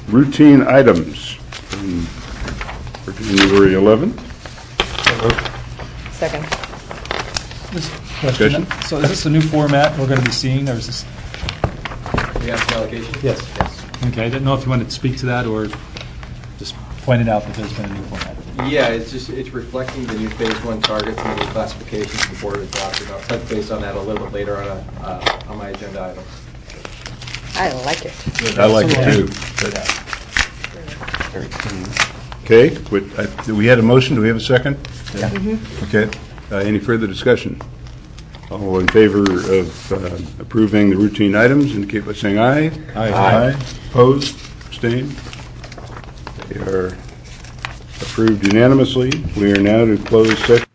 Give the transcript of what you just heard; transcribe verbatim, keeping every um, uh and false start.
routine items from- for January eleventh. Second. This question, Discussion? so is this a new format we're going to be seeing, or is this, We have some allocation? Yes. Yes. okay, I didn't know if you wanted to speak to that, or just point it out that there's been a new format. Yeah, it's just, it's reflecting the new phase one targets and the new classifications the board has adopted. I'll touch base on that a little bit later on, a, uh, on my agenda item. I like it. I like it too. Okay, with- I- we had a motion, do we have a second? Yeah. Okay, Uh, any further discussion? All in favor of uh, approving the routine items, indicate by saying aye. Aye. Opposed, abstained? They are approved unanimously. We are now to close session.